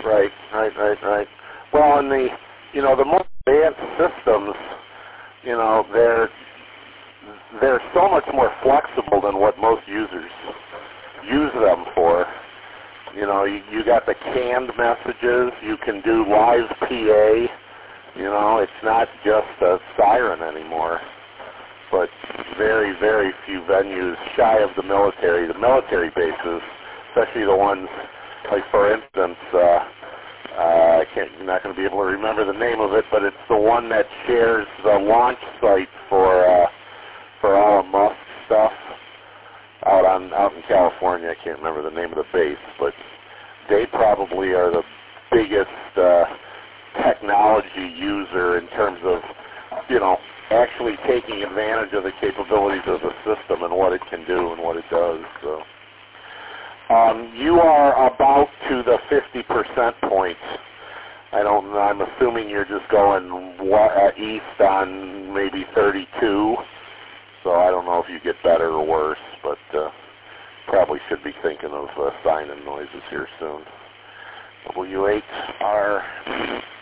Right. Well, and the more advanced systems, they're so much more flexible than what most users use them for. You got the canned messages. You can do live PA. It's not just a siren anymore. But very, very few venues shy of the military. The military bases, especially the ones, like for instance, I'm not going to be able to remember the name of it, but it's the one that shares the launch site for all of Musk stuff out in California. I can't remember the name of the base, but they probably are the biggest technology user in terms of, actually taking advantage of the capabilities of the system and what it can do and what it does. So, you are about to the 50% point. I'm assuming you're just going east on maybe 32. So I don't know if you get better or worse, but probably should be thinking of sign-in noises here soon. W8R